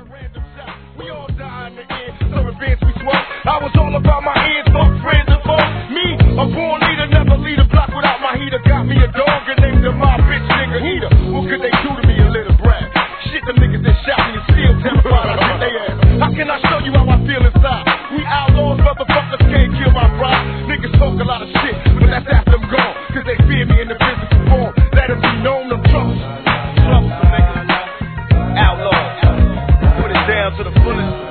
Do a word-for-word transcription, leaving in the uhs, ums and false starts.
random shot. We all die in the end, so revenge we smoke. I was all about my ends, fuck friends and folks. Me, a born leader, never lead a block without my heater. Got me a dog and named him my bitch nigga Eater. What could they do to me, a little brat? Shit, them niggas that shot me and still terrified. I think they ass. How can I show you how I feel inside? We outlaws, motherfuckers can't kill my pride. Niggas talk a lot of shit, but that's after them gone. Cause they fear me in the physical form. Let them be known, them troubles. Troubles, niggas. Outlaws. Put it down to the fullest.